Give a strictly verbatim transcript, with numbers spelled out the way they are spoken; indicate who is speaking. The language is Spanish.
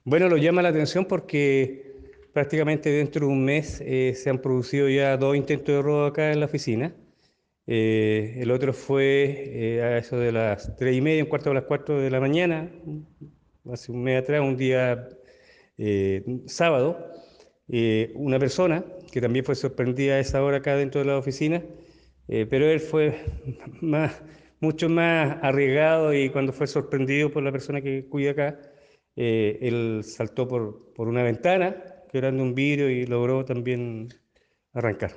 Speaker 1: Bueno, lo llama la atención porque prácticamente dentro de un mes eh, se han producido ya dos intentos de robo acá en la oficina. Eh, el otro fue eh, a eso de las tres y media, un cuarto de las cuatro de la mañana, hace un mes atrás, un día eh, sábado. Eh, una persona que también fue sorprendida a esa hora acá dentro de la oficina, eh, pero él fue más, mucho más arriesgado y cuando fue sorprendido por la persona que cuida acá, eh, él saltó por, por una ventana, quebrando un vidrio y logró también arrancar.